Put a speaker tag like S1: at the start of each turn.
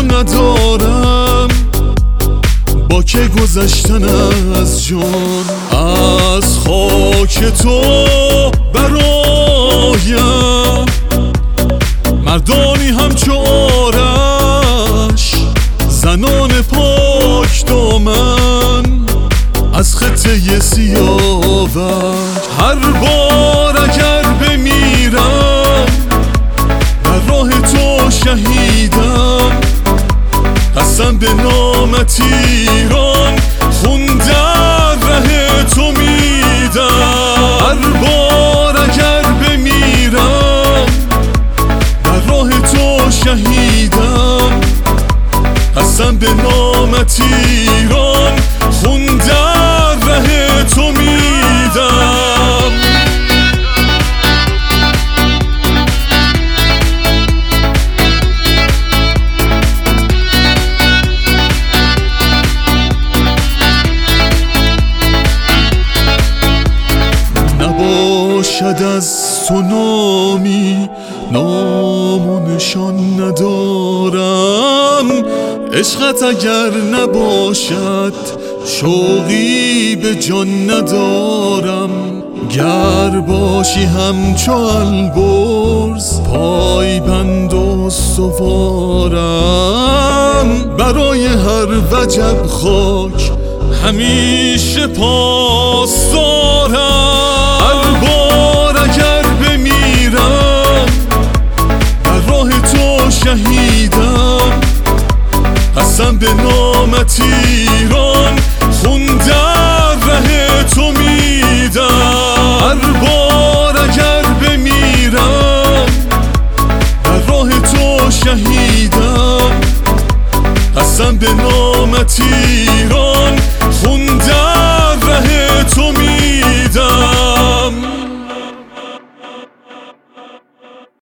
S1: ندارم با که گذشتن از جان. از خاک تو برایم مردانی همچو آرش، زنان پاک دامن از خطه سیاوش. هر بار اگر بمیرم در راه تو شهیدم، قسم به نامت ایران خون در ره تو میدم. هر بار اگر بمیرم در راه تو شهیدم، قسم به نامت ایران خون در ره تو میدم. نباشد از تو نامی، نام و نشان ندارم. عشقت اگر نباشد شوقی به جان ندارم. گر باشی همچو البرز پای بند و سوارم، برای هر وجب خاک همیشه پاسدارم. هر بار اگر بمیرم در راه تو شهیدم، قسم به نامت ایران خون در ره تو میدم. هر بار اگر بمیرم در راه تو شهیدم، قسم به نامت ایران خون در ره تو میدم.